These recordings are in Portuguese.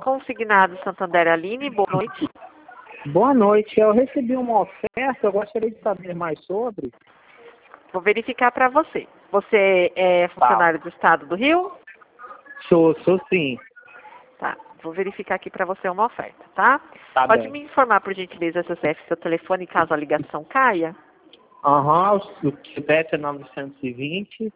Consignado Santander Aline, boa noite. Boa noite, eu recebi uma oferta, eu gostaria de saber mais sobre. Vou verificar para você. Você é funcionário do Estado do Rio? Sou sim. Tá, vou verificar aqui para você uma oferta, tá? Tá Pode bem. me informar, por gentileza, seu CEF, seu telefone, caso a ligação caia? Aham, o CPF é 920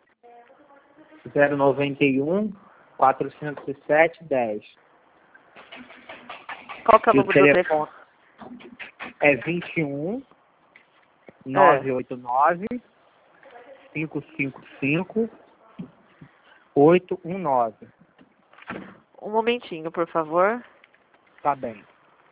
091 407 10. Qual que é o E o número do telefone? telefone é 21 989 555 819. Um momentinho, por favor. Tá bem.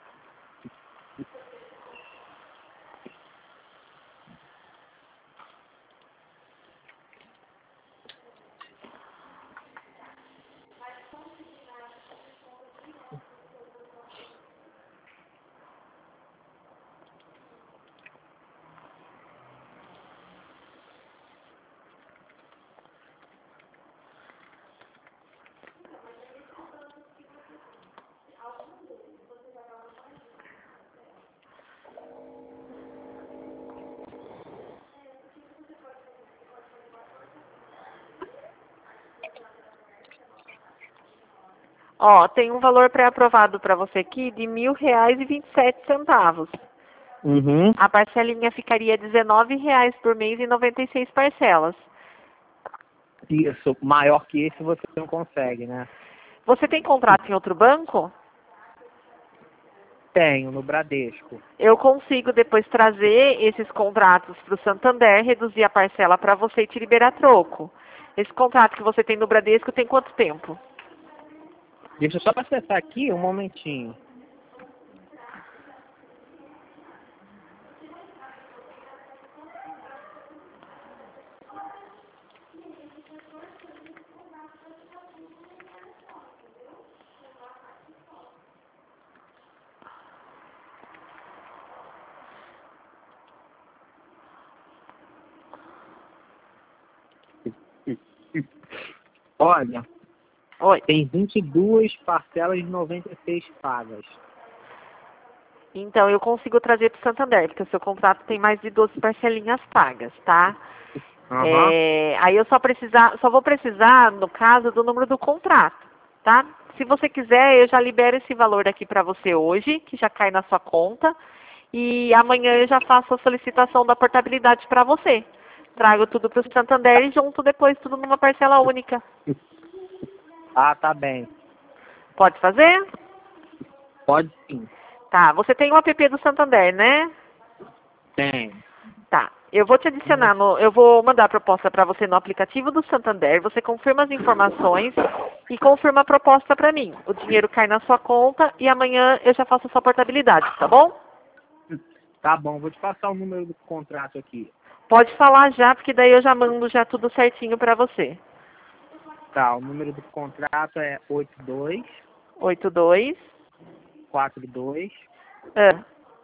Ó, tem um valor pré-aprovado para você aqui de R$ 1.000,27. Uhum. A parcelinha ficaria R$ 19 por mês em 96 parcelas. Isso, maior que esse você não consegue, né? Você tem contrato em outro banco? Tenho, no Bradesco. Eu consigo depois trazer esses contratos para o Santander, reduzir a parcela para você e te liberar troco. Esse contrato que você tem no Bradesco tem quanto tempo? Deixa eu só acessar aqui um momentinho. Olha, Oi. tem 22 parcelas de 96 pagas. Então, eu consigo trazer para o Santander, porque o seu contrato tem mais de 12 parcelinhas pagas, tá? Aham. Aí eu só vou precisar, no caso, do número do contrato, tá? Se você quiser, eu já libero esse valor aqui para você hoje, que já cai na sua conta. E amanhã eu já faço a solicitação da portabilidade para você. Trago tudo para o Santander e junto depois tudo numa parcela única. Ah, tá bem. Pode fazer? Pode sim. Tá, você tem o app do Santander, né? Tem. Tá, eu vou te adicionar, eu vou mandar a proposta para você no aplicativo do Santander, você confirma as informações e confirma a proposta para mim. O dinheiro cai na sua conta e amanhã eu já faço a sua portabilidade, tá bom? Tá bom, vou te passar o número do contrato aqui. Pode falar já, porque daí eu já mando já tudo certinho para você. Tá, o número do contrato é 82 82 42 ah,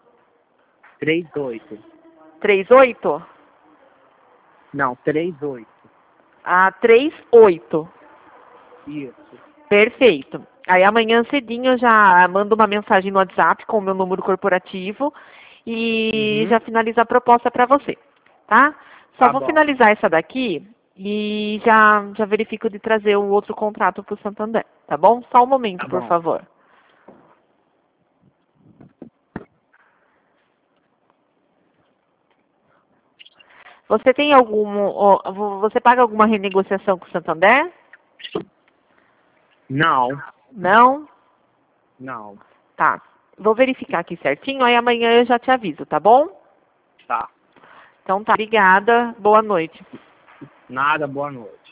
38. 38? Não, 38. Ah, 38. Isso. Perfeito. Aí amanhã cedinho eu já mando uma mensagem no WhatsApp com o meu número corporativo e já finalizo a proposta para você, tá? Só Tá vou bom. finalizar essa daqui e já verifico de trazer o outro contrato para o Santander, tá bom? Só um momento, Tá por bom. favor. Você tem você paga alguma renegociação com o Santander? Não. Não? Não. Tá. Vou verificar aqui certinho, aí amanhã eu já te aviso, tá bom? Tá. Então tá, obrigada. Boa noite. Nada, boa noite.